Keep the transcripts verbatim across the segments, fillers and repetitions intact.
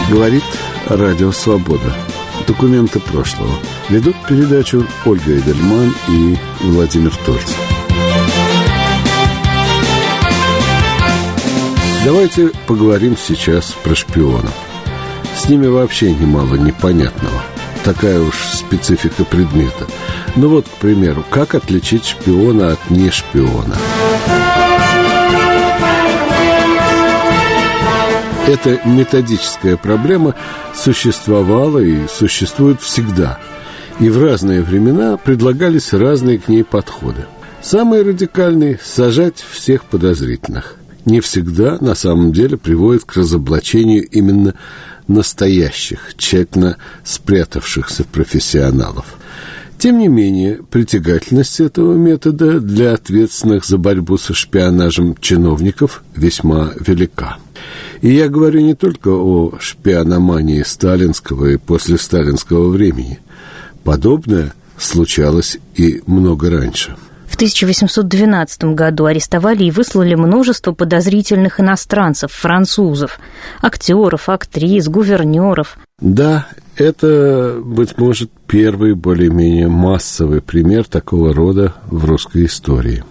Говорит Радио Свобода. Документы прошлого. Ведут передачу Ольга Эдельман и Владимир Тольц. Давайте поговорим сейчас про шпионов. С ними вообще немало непонятного. Такая уж специфика предмета. Ну вот, к примеру, как отличить шпиона от нешпиона? Эта методическая проблема существовала и существует всегда. И в разные времена предлагались разные к ней подходы. Самый радикальный – сажать всех подозрительных. Не всегда на самом деле приводит к разоблачению именно настоящих, тщательно спрятавшихся профессионалов. Тем не менее, притягательность этого метода для ответственных за борьбу со шпионажем чиновников весьма велика. И я говорю не только о шпиономании сталинского и послесталинского времени. Подобное случалось и много раньше. В тысяча восемьсот двенадцатом году арестовали и выслали множество подозрительных иностранцев, французов, актеров, актрис, гувернеров. Да, это, быть может, первый более-менее массовый пример такого рода в русской истории.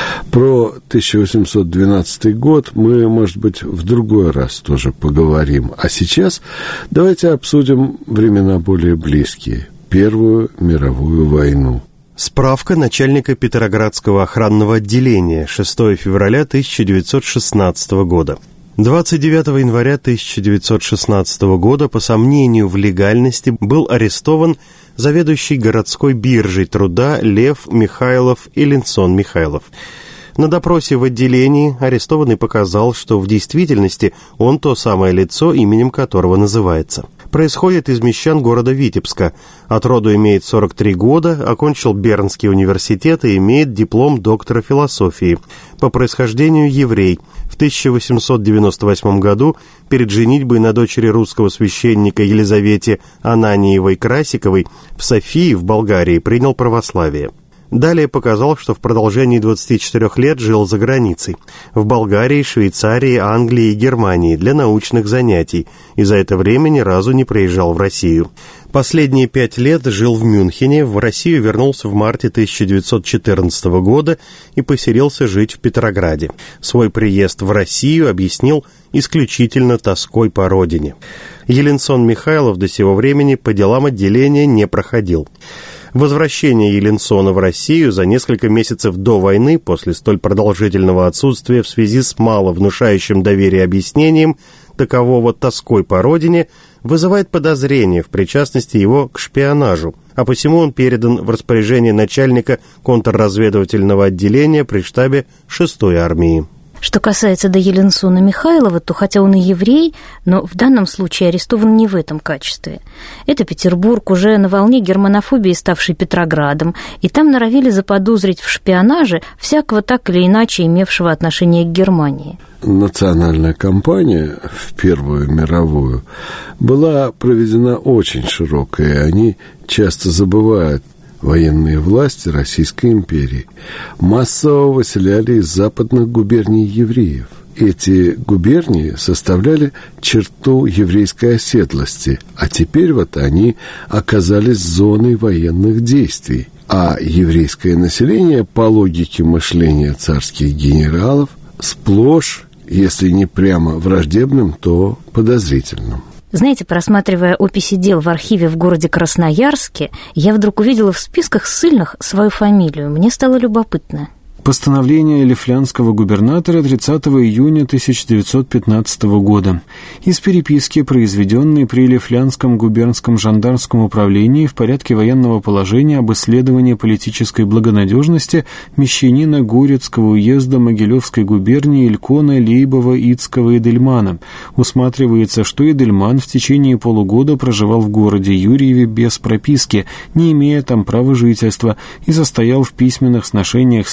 Про тысяча восемьсот двенадцатый год мы, может быть, в другой раз тоже поговорим. А сейчас давайте обсудим времена более близкие. Первую мировую войну. Справка начальника Петроградского охранного отделения, шестого февраля тысяча девятьсот шестнадцатого года. двадцать девятого января тысяча девятьсот шестнадцатого года по сомнению в легальности был арестован заведующий городской биржей труда Лев Михайлов и Ленсон Михайлов. На допросе в отделении арестованный показал, что в действительности он то самое лицо, именем которого называется. Происходит из мещан города Витебска. От роду имеет сорок три года, окончил Бернский университет и имеет диплом доктора философии. По происхождению еврей. В тысяча восемьсот девяносто восьмом году перед женитьбой на дочери русского священника Елизавете Ананиевой-Красиковой в Софии в Болгарии принял православие. Далее показал, что в продолжении двадцати четырёх лет жил за границей, в Болгарии, Швейцарии, Англии и Германии для научных занятий, и за это время ни разу не приезжал в Россию. Последние пять лет жил в Мюнхене, в Россию вернулся в марте тысяча девятьсот четырнадцатого года и поселился жить в Петрограде. Свой приезд в Россию объяснил исключительно тоской по родине. Еленсон Михайлов до сего времени по делам отделения не проходил. Возвращение Еленсона в Россию за несколько месяцев до войны, после столь продолжительного отсутствия в связи с мало внушающим доверие объяснением такового тоской по родине, вызывает подозрение в причастности его к шпионажу, а посему он передан в распоряжение начальника контрразведывательного отделения при штабе шестой армии. Что касается до Еленсона Михайлова, то хотя он и еврей, но в данном случае арестован не в этом качестве. Это Петербург, уже на волне германофобии, ставший Петроградом, и там норовили заподозрить в шпионаже всякого так или иначе имевшего отношение к Германии. Национальная кампания в Первую мировую была проведена очень широкая, и они часто забывают. Военные власти Российской империи массово выселяли из западных губерний евреев. Эти губернии составляли черту еврейской оседлости, а теперь вот они оказались зоной военных действий. А еврейское население, по логике мышления царских генералов, сплошь, если не прямо враждебным, то подозрительным. Знаете, просматривая описи дел в архиве в городе Красноярске, я вдруг увидела в списках ссыльных свою фамилию. Мне стало любопытно. Постановление лифлянского губернатора тридцатого июня тысяча девятьсот пятнадцатого года. Из переписки, произведенной при Лифлянском губернском жандармском управлении в порядке военного положения об исследовании политической благонадежности мещанина Гурецкого уезда Могилевской губернии Илькона Лейбова Ицкого Эдельмана, усматривается, что Эдельман в течение полугода проживал в городе Юрьеве без прописки, не имея там права жительства, и состоял в письменных сношениях с лицами,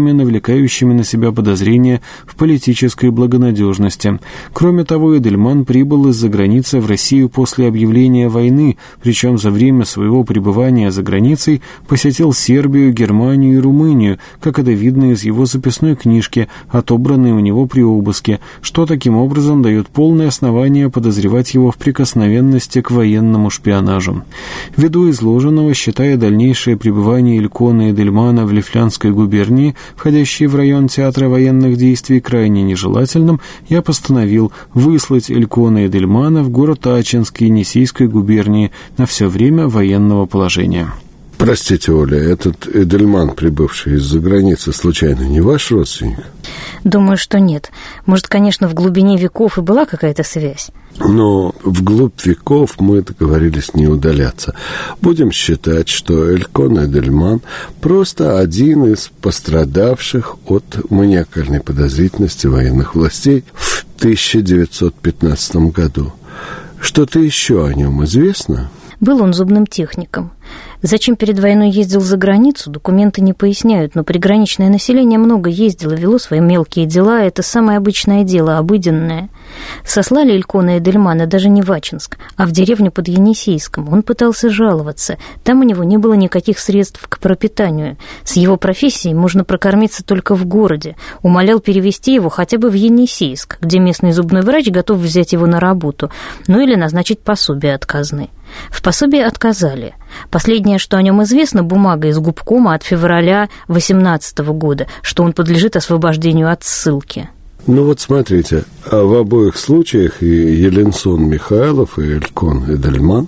фактами, навлекающими на себя подозрения в политической благонадежности. Кроме того, Эдельман прибыл из-за границы в Россию после объявления войны, причем за время своего пребывания за границей посетил Сербию, Германию и Румынию, как это видно из его записной книжки, отобранной у него при обыске, что таким образом дает полное основание подозревать его в прикосновенности к военному шпионажу. Ввиду изложенного, считая дальнейшее пребывание Илькона Эдельмана в Лифлянской губернии, входящей в район театра военных действий, крайне нежелательным, я постановил выслать Илькона Эдельмана в город Ачинск Енисейской губернии на все время военного положения. Простите, Оля, этот Эдельман, прибывший из-за границы, случайно не ваш родственник? Думаю, что нет. Может, конечно, в глубине веков и была какая-то связь. Но вглубь веков мы договорились не удаляться. Будем считать, что Илькон Эдельман просто один из пострадавших от маниакальной подозрительности военных властей в тысяча девятьсот пятнадцатом году. Что-то еще о нем известно? Был он зубным техником. Зачем перед войной ездил за границу, документы не поясняют, но приграничное население много ездило, вело свои мелкие дела, это самое обычное дело, обыденное. Сослали Илькона Эдельмана даже не в Ачинск, а в деревню под Енисейском. Он пытался жаловаться. Там у него не было никаких средств к пропитанию. С его профессией можно прокормиться только в городе. Умолял перевести его хотя бы в Енисейск, где местный зубной врач готов взять его на работу, ну или назначить пособие от казны. В пособии отказали. Последнее, что о нем известно, бумага из губкома от февраля восемнадцатого года, что он подлежит освобождению от ссылки. Ну вот смотрите, а в обоих случаях и Еленсон Михайлов, и Илькон Эдельман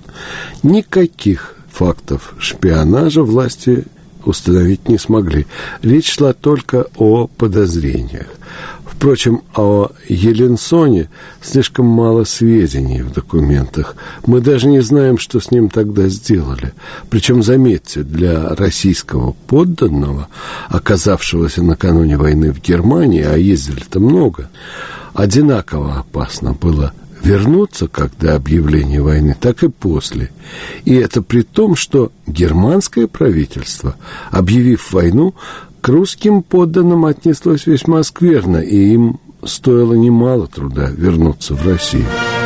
никаких фактов шпионажа власти установить не смогли. Речь шла только о подозрениях. Впрочем, о Еленсоне слишком мало сведений в документах. Мы даже не знаем, что с ним тогда сделали. Причем, заметьте, для российского подданного, оказавшегося накануне войны в Германии, а ездили-то много, одинаково опасно было вернуться как до объявления войны, так и после. И это при том, что германское правительство, объявив войну, к русским подданным отнеслось весьма скверно, и им стоило немало труда вернуться в Россию.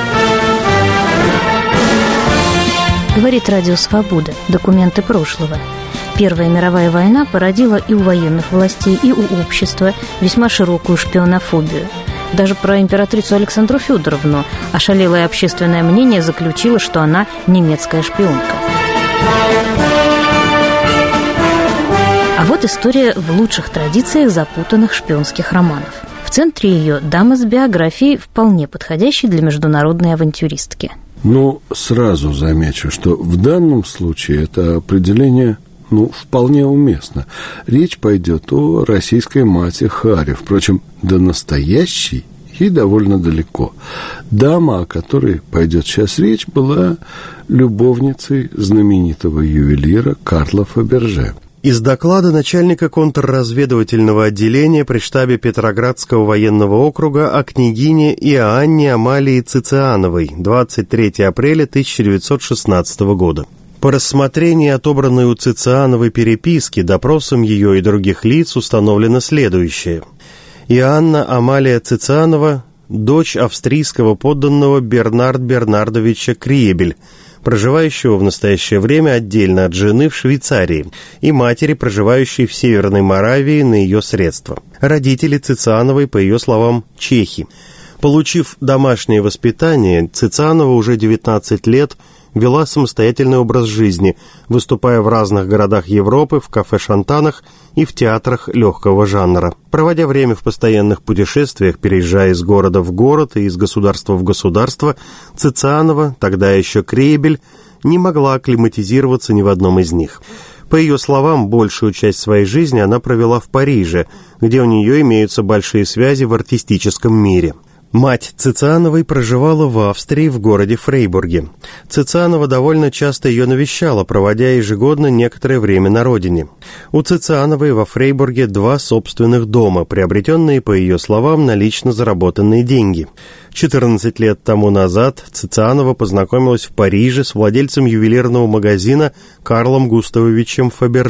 Говорит Радио Свобода. Документы прошлого. Первая мировая война породила и у военных властей, и у общества весьма широкую шпионофобию. Даже про императрицу Александру Федоровну ошалелое общественное мнение заключило, что она немецкая шпионка. А вот история в лучших традициях запутанных шпионских романов. В центре ее дама с биографией, вполне подходящей для международной авантюристки. Ну, сразу замечу, что в данном случае это определение, ну, вполне уместно. Речь пойдет о российской мате Харе. Впрочем, до настоящей ей довольно далеко. Дама, о которой пойдет сейчас речь, была любовницей знаменитого ювелира Карла Фаберже. Из доклада начальника контрразведывательного отделения при штабе Петроградского военного округа о княгине Иоанне Амалии Цициановой, двадцать третьего апреля тысяча девятьсот шестнадцатого года. По рассмотрении отобранной у Цициановой переписки допросом ее и других лиц установлено следующее. Иоанна Амалия Цицианова, дочь австрийского подданного Бернард Бернардовича Криебель, проживающего в настоящее время отдельно от жены в Швейцарии, и матери, проживающей в Северной Моравии на ее средства. Родители Цициановой, по ее словам, чехи. Получив домашнее воспитание, Цицианова уже девятнадцать лет вела самостоятельный образ жизни, выступая в разных городах Европы, в кафе-шантанах и в театрах легкого жанра. Проводя время в постоянных путешествиях, переезжая из города в город и из государства в государство, Цицианова, тогда еще Криебель, не могла акклиматизироваться ни в одном из них. По ее словам, большую часть своей жизни она провела в Париже, где у нее имеются большие связи в артистическом мире. Мать Цициановой проживала в Австрии, в городе Фрейбурге. Цицианова довольно часто ее навещала, проводя ежегодно некоторое время на родине. У Цициановой во Фрейбурге два собственных дома, приобретенные, по ее словам, на лично заработанные деньги. четырнадцать лет тому назад Цицианова познакомилась в Париже с владельцем ювелирного магазина Карлом Густавовичем Фаберже.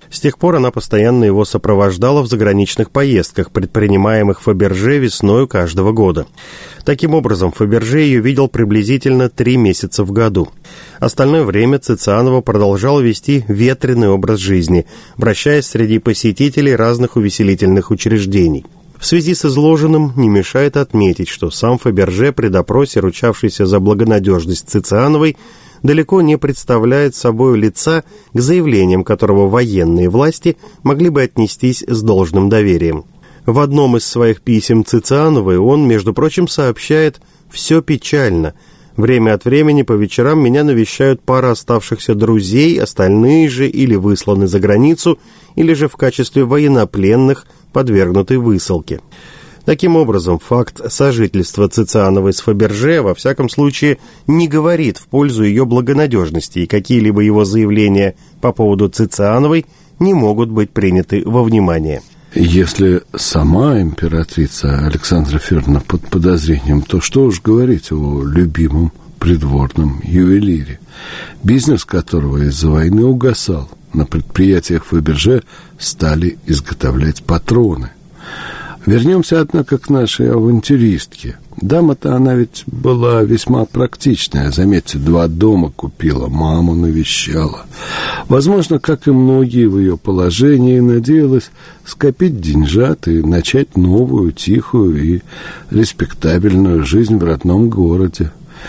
С тех пор она постоянно его сопровождала в заграничных поездках, предпринимаемых Фаберже весною каждого года. Таким образом, Фаберже ее видел приблизительно три месяца в году. Остальное время Цицианова продолжала вести ветреный образ жизни, вращаясь среди посетителей разных увеселительных учреждений. В связи с изложенным не мешает отметить, что сам Фаберже при допросе, ручавшийся за благонадежность Цициановой, далеко не представляет собой лица, к заявлениям которого военные власти могли бы отнестись с должным доверием. В одном из своих писем Цициановой он, между прочим, сообщает «все печально. Время от времени по вечерам меня навещают пара оставшихся друзей, остальные же или высланы за границу, или же в качестве военнопленных подвергнуты высылке». Таким образом, факт сожительства Цициановой с Фаберже, во всяком случае, не говорит в пользу ее благонадежности, и какие-либо его заявления по поводу Цициановой не могут быть приняты во внимание. Если сама императрица Александра Федоровна под подозрением, то что уж говорить о любимом придворном ювелире, бизнес которого из-за войны угасал. На предприятиях Фаберже стали изготовлять патроны. Вернемся, однако, к нашей авантюристке. Дама-то она ведь была весьма практичная. Заметьте, два дома купила, маму навещала. Возможно, как и многие в ее положении, надеялась скопить деньжат и начать новую, тихую и респектабельную жизнь в родном городе.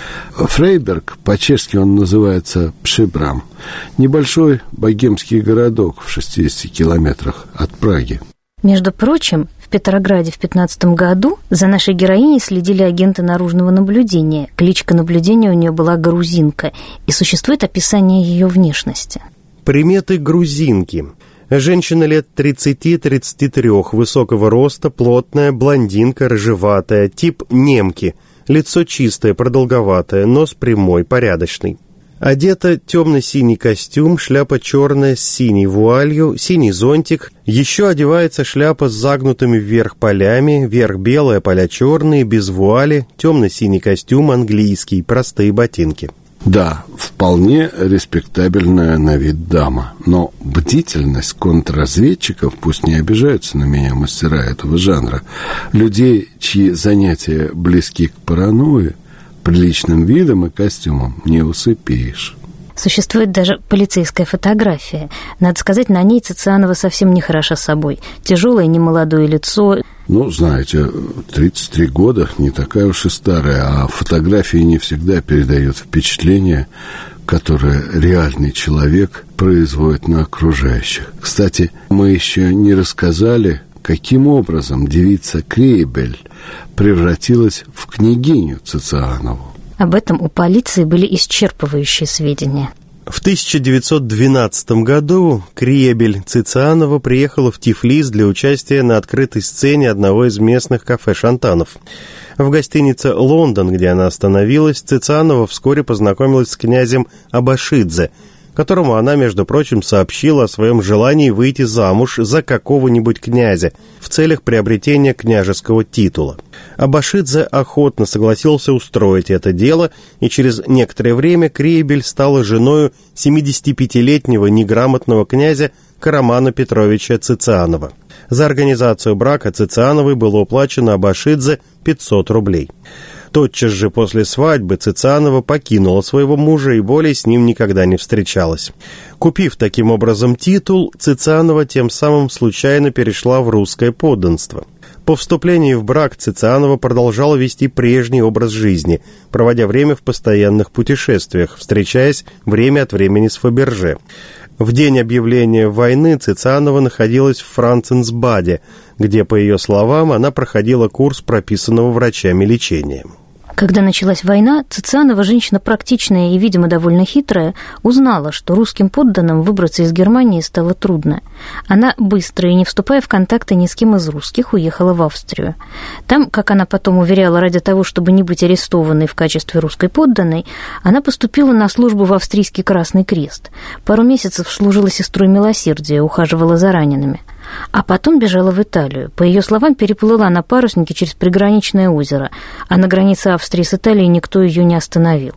Фрейберг, по-чешски он называется Пшибрам, небольшой богемский городок в шестидесяти километрах от Праги. Между прочим, в Петрограде в пятнадцатом году за нашей героиней следили агенты наружного наблюдения. Кличка наблюдения у нее была «Грузинка», и существует описание ее внешности. Приметы грузинки. Женщина лет тридцати-тридцати трёх, высокого роста, плотная, блондинка, рыжеватая, тип немки, лицо чистое, продолговатое, нос прямой, порядочный. Одета темно-синий костюм, шляпа черная с синей вуалью, синий зонтик. Еще одевается шляпа с загнутыми вверх полями, верх белая, поля черные, без вуали, темно-синий костюм английский, простые ботинки. Да, вполне респектабельная на вид дама, но бдительность контрразведчиков, пусть не обижаются на меня мастера этого жанра, людей, чьи занятия близки к паранойи, приличным видом и костюмом не усыпишь. Существует даже полицейская фотография. Надо сказать, на ней Цицианова совсем не хороша собой. Тяжелое немолодое лицо. Ну, знаете, тридцать три года не такая уж и старая, а фотографии не всегда передают впечатление, которое реальный человек производит на окружающих. Кстати, мы еще не рассказали, каким образом девица Криебель превратилась в княгиню Цицианову. Об этом у полиции были исчерпывающие сведения. В тысяча девятьсот двенадцатом году Криебель Цицианова приехала в Тифлис для участия на открытой сцене одного из местных кафе-шантанов. В гостинице «Лондон», где она остановилась, Цицианова вскоре познакомилась с князем Абашидзе, которому она, между прочим, сообщила о своем желании выйти замуж за какого-нибудь князя в целях приобретения княжеского титула. Абашидзе охотно согласился устроить это дело, и через некоторое время Криебель стала женою семидесятипятилетнего неграмотного князя Карамана Петровича Цицианова. За организацию брака Цициановой было уплачено Абашидзе пятьсот рублей. Тотчас же после свадьбы Цицианова покинула своего мужа и более с ним никогда не встречалась. Купив таким образом титул, Цицианова тем самым случайно перешла в русское подданство. По вступлении в брак Цицианова продолжала вести прежний образ жизни, проводя время в постоянных путешествиях, встречаясь время от времени с Фаберже. В день объявления войны Цицианова находилась в Франценсбаде, где, по ее словам, она проходила курс прописанного врачами лечения. Когда началась война, Цицианова, женщина практичная и, видимо, довольно хитрая, узнала, что русским подданным выбраться из Германии стало трудно. Она быстро и не вступая в контакты ни с кем из русских, уехала в Австрию. Там, как она потом уверяла, ради того, чтобы не быть арестованной в качестве русской подданной, она поступила на службу в австрийский Красный Крест. Пару месяцев служила сестрой милосердия, ухаживала за ранеными. А потом бежала в Италию. По ее словам, переплыла на паруснике через приграничное озеро, а на границе Австрии с Италией никто ее не остановил.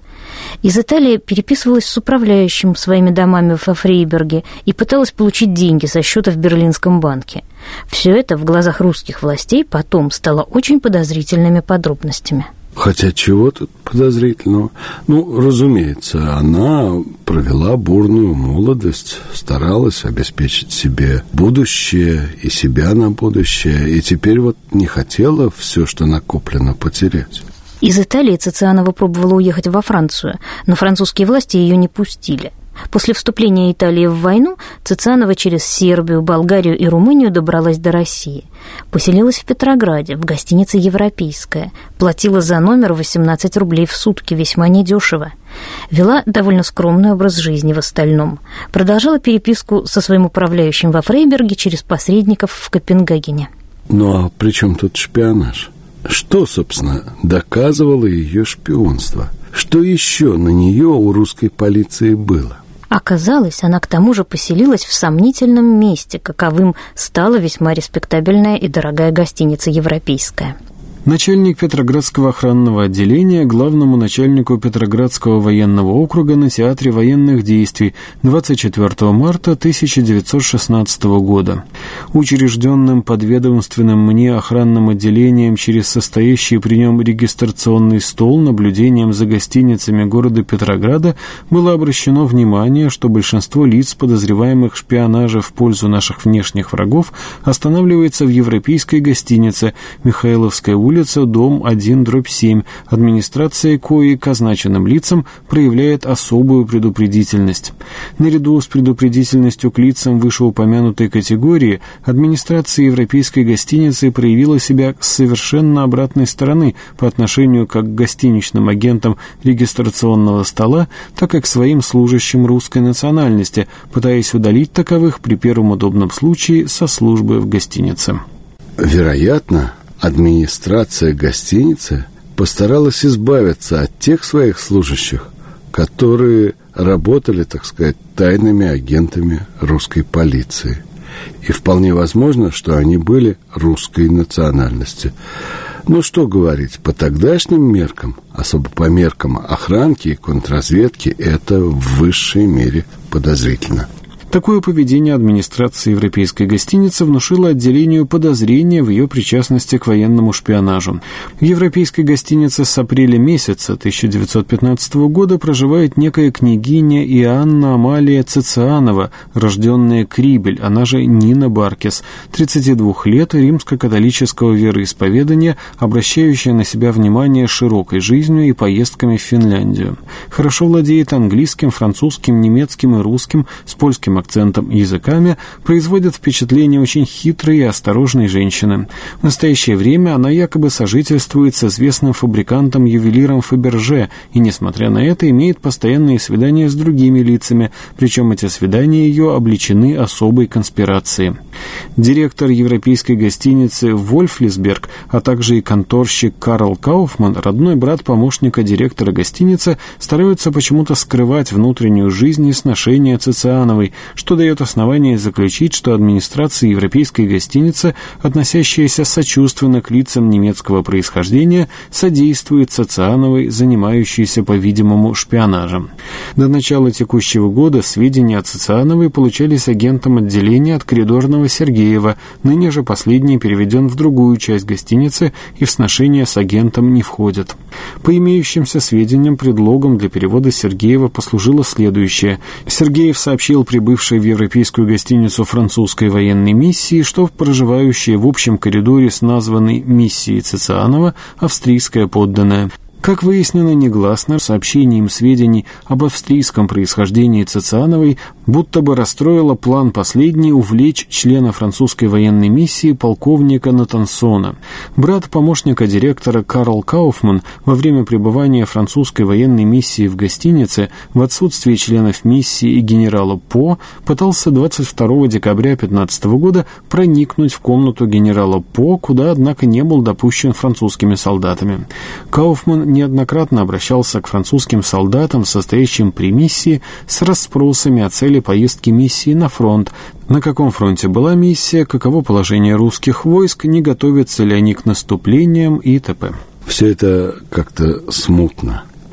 Из Италии переписывалась с управляющим своими домами во Фрейберге и пыталась получить деньги со счета в Берлинском банке. Все это в глазах русских властей потом стало очень подозрительными подробностями. Хотя чего тут подозрительного? Ну, разумеется, она провела бурную молодость, старалась обеспечить себе будущее и себя на будущее, и теперь вот не хотела все, что накоплено, потерять. Из Италии Цицианова пробовала уехать во Францию, но французские власти ее не пустили. После вступления Италии в войну Цицианова через Сербию, Болгарию и Румынию добралась до России. Поселилась в Петрограде, в гостинице «Европейская». Платила за номер восемнадцать рублей в сутки, весьма недешево. Вела довольно скромный образ жизни в остальном. Продолжала переписку со своим управляющим во Фрейберге через посредников в Копенгагене. Ну а при чем тут шпионаж? Что, собственно, доказывало ее шпионство? Что еще на нее у русской полиции было? Оказалось, она к тому же поселилась в сомнительном месте, каковым стала весьма респектабельная и дорогая гостиница «Европейская». Начальник Петроградского охранного отделения главному начальнику Петроградского военного округа на театре военных действий двадцать четвёртого марта тысяча девятьсот шестнадцатого года. Учрежденным подведомственным мне охранным отделением через состоящий при нем регистрационный стол наблюдением за гостиницами города Петрограда было обращено внимание, что большинство лиц, подозреваемых в шпионаже в пользу наших внешних врагов, останавливается в европейской гостинице Михайловская улица, дом один, дробь семь, администрация кои к означенным лицам проявляет особую предупредительность. Наряду с предупредительностью к лицам вышеупомянутой категории, администрация европейской гостиницы проявила себя с совершенно обратной стороны по отношению как к гостиничным агентам регистрационного стола, так и к своим служащим русской национальности, пытаясь удалить таковых при первом удобном случае со службы в гостинице. Вероятно, администрация гостиницы постаралась избавиться от тех своих служащих, которые работали, так сказать, тайными агентами русской полиции. И вполне возможно, что они были русской национальности. Ну, что говорить, по тогдашним меркам, особо по меркам охранки и контрразведки, это в высшей мере подозрительно. Такое поведение администрации европейской гостиницы внушило отделению подозрения в ее причастности к военному шпионажу. В европейской гостинице с апреля месяца тысяча девятьсот пятнадцатого года проживает некая княгиня Иоанна Амалия Цицианова, рожденная Крибель, она же Нина Баркес, тридцати двух лет, римско-католического вероисповедания, обращающая на себя внимание широкой жизнью и поездками в Финляндию. Хорошо владеет английским, французским, немецким и русским, с польским акцентом языками, производит впечатление очень хитрой и осторожной женщины. В настоящее время она якобы сожительствует с известным фабрикантом-ювелиром Фаберже и, несмотря на это, имеет постоянные свидания с другими лицами, причем эти свидания ее обличены особой конспирацией. Директор европейской гостиницы Вольфлисберг, а также и конторщик Карл Кауфман, родной брат помощника директора гостиницы, стараются почему-то скрывать внутреннюю жизнь и сношения Цициановой, что дает основание заключить, что администрация европейской гостиницы, относящаяся сочувственно к лицам немецкого происхождения, содействует Цициановой, занимающейся, по-видимому, шпионажем. До начала текущего года сведения о Цициановой получались агентом отделения от коридорного Сергеева, ныне же последний переведен в другую часть гостиницы и в сношение с агентом не входит. По имеющимся сведениям, предлогом для перевода Сергеева послужило следующее. Сергеев сообщил прибывшей в европейскую гостиницу французской военной миссии, что проживающая в общем коридоре с названной миссией Цицианова австрийская подданная. Как выяснено негласно, сообщением сведений об австрийском происхождении Цициановой будто бы расстроило план последней увлечь члена французской военной миссии полковника Натансона. Брат помощника директора Карл Кауфман во время пребывания французской военной миссии в гостинице в отсутствие членов миссии и генерала По пытался двадцать второго декабря пятнадцатого года проникнуть в комнату генерала По, куда, однако, не был допущен французскими солдатами. Кауфман неоднократно обращался к французским солдатам, состоящим при миссии, с расспросами о цели поездки миссии на фронт, на каком фронте была миссия, каково положение русских войск, не готовятся ли они к наступлениям и т.п. Все это как-то смутно.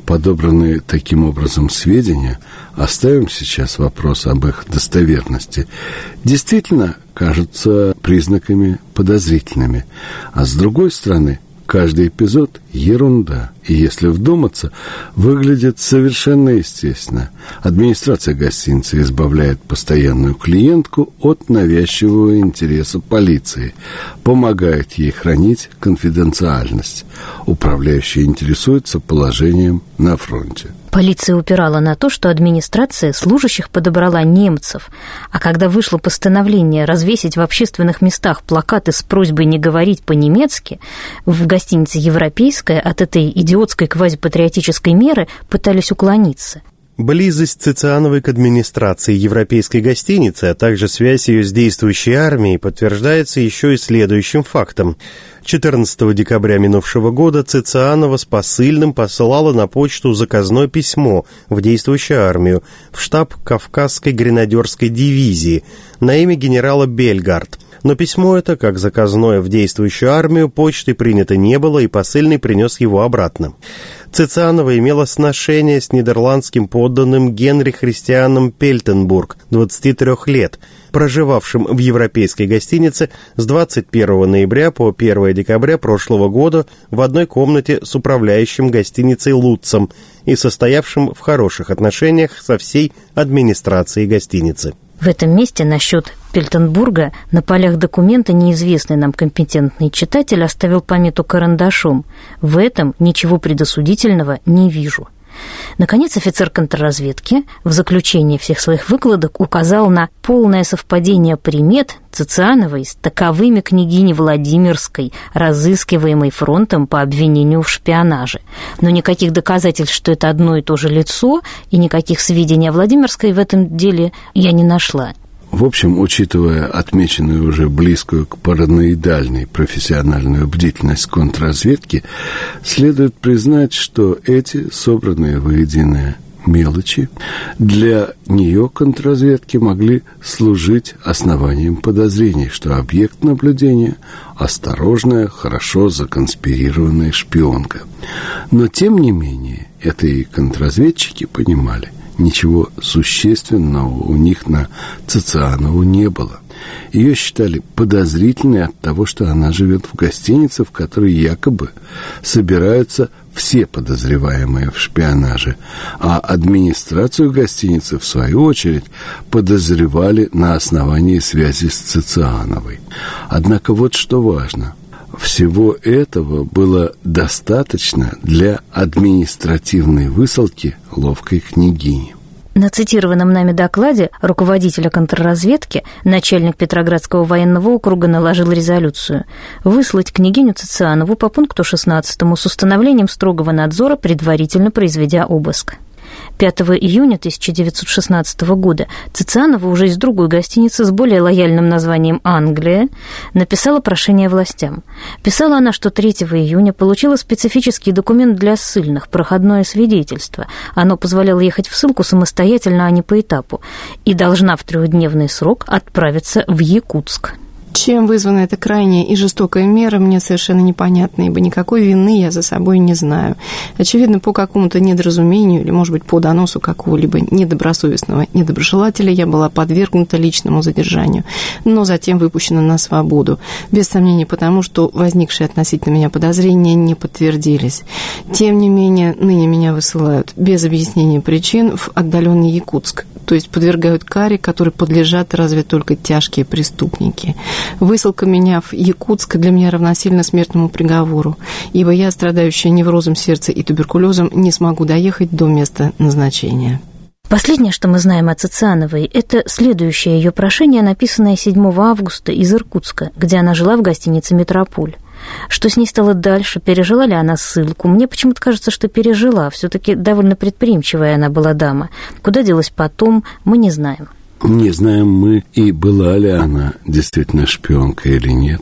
подобранные таким образом сведения, оставим сейчас вопрос об их достоверности, действительно кажутся признаками подозрительными. А с другой стороны, каждый эпизод – ерунда. И если вдуматься, выглядит совершенно естественно. Администрация гостиницы избавляет постоянную клиентку от навязчивого интереса полиции, помогает ей хранить конфиденциальность. Управляющий интересуется положением на фронте. Полиция упирала на то, что администрация служащих подобрала немцев, а когда вышло постановление развесить в общественных местах плакаты с просьбой не говорить по-немецки, в гостинице «Европейская» от этой идиотской квазипатриотической меры пытались уклониться. Близость Цициановой к администрации европейской гостиницы, а также связь ее с действующей армией подтверждается еще и следующим фактом. четырнадцатого декабря минувшего года Цицианова с посыльным посылала на почту заказное письмо в действующую армию, в штаб Кавказской гренадерской дивизии на имя генерала Бельгард. Но письмо это, как заказное в действующую армию, почтой принято не было, и посыльный принес его обратно. Цицианова имела сношение с нидерландским подданным Генри Христианом Пельтенбург, двадцати трёх лет, проживавшим в европейской гостинице с двадцать первого ноября по первого декабря прошлого года в одной комнате с управляющим гостиницей Лутцем и состоявшим в хороших отношениях со всей администрацией гостиницы. В этом месте насчет Пельтенбурга на полях документа неизвестный нам компетентный читатель оставил помету карандашом. В этом ничего предосудительного не вижу. Наконец, офицер контрразведки в заключении всех своих выкладок указал на полное совпадение примет Цициановой с таковыми княгини Владимирской, разыскиваемой фронтом по обвинению в шпионаже. Но никаких доказательств, что это одно и то же лицо, и никаких сведений о Владимирской в этом деле я не нашла. В общем, учитывая отмеченную уже близкую к параноидальной профессиональную бдительность контрразведки, следует признать, что эти собранные воедино мелочи для нее контрразведки могли служить основанием подозрений, что объект наблюдения – осторожная, хорошо законспирированная шпионка. Но, тем не менее, это и контрразведчики понимали. Ничего существенного у них на Цицианову не было. Ее считали подозрительной от того, что она живет в гостинице, в которой якобы собираются все подозреваемые в шпионаже, а администрацию гостиницы, в свою очередь, подозревали на основании связи с Цициановой. Однако вот что важно. Всего этого было достаточно для административной высылки ловкой княгини. На цитированном нами докладе руководителя контрразведки начальник Петроградского военного округа наложил резолюцию выслать княгиню Цицианову по пункту шестнадцатому с установлением строгого надзора, предварительно произведя обыск. пятого июня тысяча девятьсот шестнадцатого года Цицианова уже из другой гостиницы с более лояльным названием «Англия» написала прошение властям. Писала она, что третьего июня получила специфический документ для ссыльных, проходное свидетельство. Оно позволяло ехать в ссылку самостоятельно, а не по этапу, и должна в трехдневный срок отправиться в Якутск. Чем вызвана эта крайняя и жестокая мера, мне совершенно непонятно, ибо никакой вины я за собой не знаю. Очевидно, по какому-то недоразумению или, может быть, по доносу какого-либо недобросовестного недоброжелателя я была подвергнута личному задержанию, но затем выпущена на свободу. Без сомнений потому, что возникшие относительно меня подозрения не подтвердились. Тем не менее, ныне меня высылают без объяснения причин в отдаленный Якутск, то есть подвергают каре, которой подлежат разве только тяжкие преступники. Высылка меня в Якутск для меня равносильно смертному приговору, ибо я, страдающая неврозом сердца и туберкулезом, не смогу доехать до места назначения. Последнее, что мы знаем о Цициановой, это следующее ее прошение, написанное седьмого августа из Иркутска, где она жила в гостинице «Метрополь». Что с ней стало дальше, пережила ли она ссылку? Мне почему-то кажется, что пережила. Все-таки довольно предприимчивая она была дама. Куда делась потом, мы не знаем. Не знаем мы, и была ли она действительно шпионкой или нет.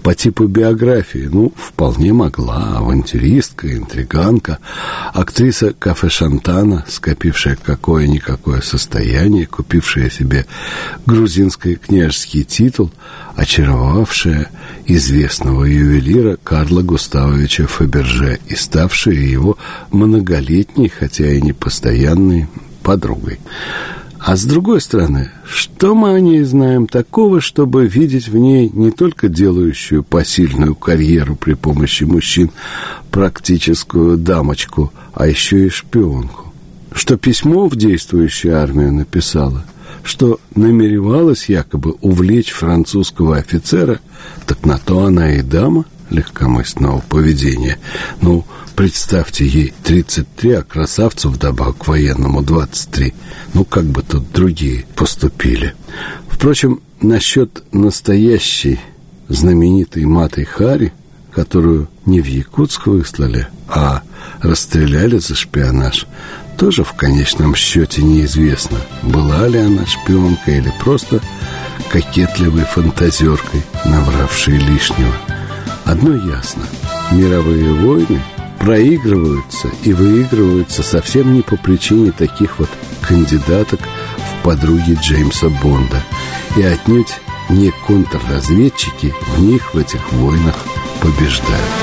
По типу биографии, ну, вполне могла. Авантюристка, интриганка, актриса кафе-шантана, скопившая какое-никакое состояние, купившая себе грузинский княжеский титул, очаровавшая известного ювелира Карла Густавовича Фаберже и ставшая его многолетней, хотя и непостоянной подругой. А с другой стороны, что мы о ней знаем такого, чтобы видеть в ней не только делающую посильную карьеру при помощи мужчин практическую дамочку, а еще и шпионку? Что письмо в действующую армию написала, что намеревалась якобы увлечь французского офицера, так на то она и дама легкомысленного поведения. Ну, представьте, ей тридцать три, а красавцу вдобавок к военному двадцать три. Ну, как бы тут другие поступили. Впрочем, насчет настоящей знаменитой Маты Хари, которую не в Якутск выслали, а расстреляли за шпионаж, тоже в конечном счете неизвестно, была ли она шпионкой или просто кокетливой фантазеркой, навравшей лишнего. Одно ясно: мировые войны проигрываются и выигрываются совсем не по причине таких вот кандидаток в подруги Джеймса Бонда. И отнюдь не контрразведчики в них, в этих войнах, побеждают.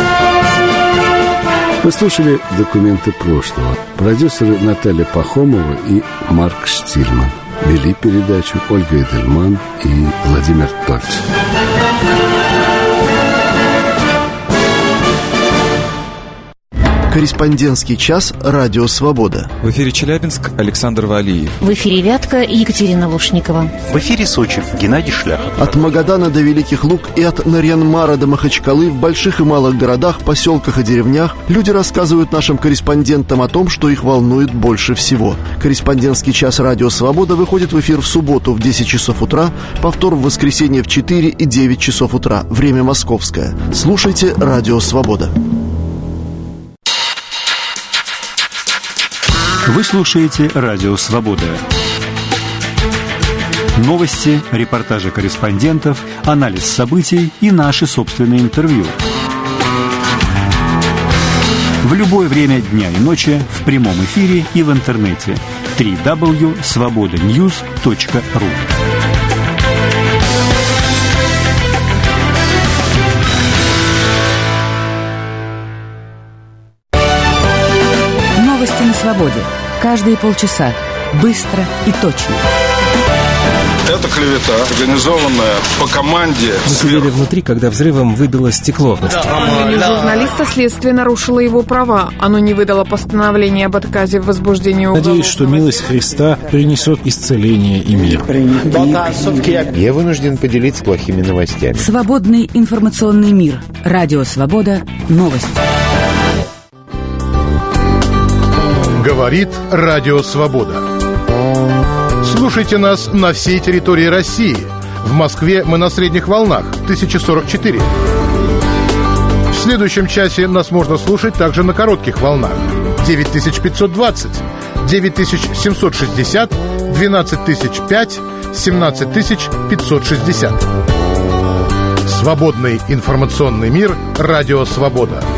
Вы слушали «Документы прошлого». Продюсеры Наталья Пахомова и Марк Штильман. Вели передачу Ольга Эдельман и Владимир Тольц. Корреспондентский час «Радио Свобода». В эфире Челябинск, Александр Валиев. В эфире Вятка и Екатерина Лушникова. В эфире Сочи, Геннадий Шляхов. От Магадана до Великих Луг и от Нарьян-Мара до Махачкалы в больших и малых городах, поселках и деревнях люди рассказывают нашим корреспондентам о том, что их волнует больше всего. Корреспондентский час «Радио Свобода» выходит в эфир в субботу в десять часов утра, повтор в воскресенье в четыре и девять часов утра. Время московское. Слушайте «Радио Свобода». Вы слушаете «Радио Свобода». Новости, репортажи корреспондентов, анализ событий и наши собственные интервью. В любое время дня и ночи в прямом эфире и в интернете. дабл ю дабл ю дабл ю точка свобода ньюс точка ру. Новости на свободе. Каждые полчаса. Быстро и точно. Это клевета, организованная по команде. Мы сидели внутри, когда взрывом выбило стекло. По мнению журналиста, следствие нарушило его права. Оно не выдало постановление об отказе в возбуждении уголовного. Надеюсь, что милость Христа принесет исцеление и мир. Я вынужден поделиться плохими новостями. Свободный информационный мир. Радио Свобода. Новости. Говорит Радио Свобода. Слушайте нас на всей территории России. В Москве мы на средних волнах тысяча сорок четыре. В следующем часе нас можно слушать также на коротких волнах девять тысяч пятьсот двадцать, девять тысяч семьсот шестьдесят, двенадцать тысяч пять, семнадцать тысяч пятьсот шестьдесят. Свободный информационный мир. Радио Свобода.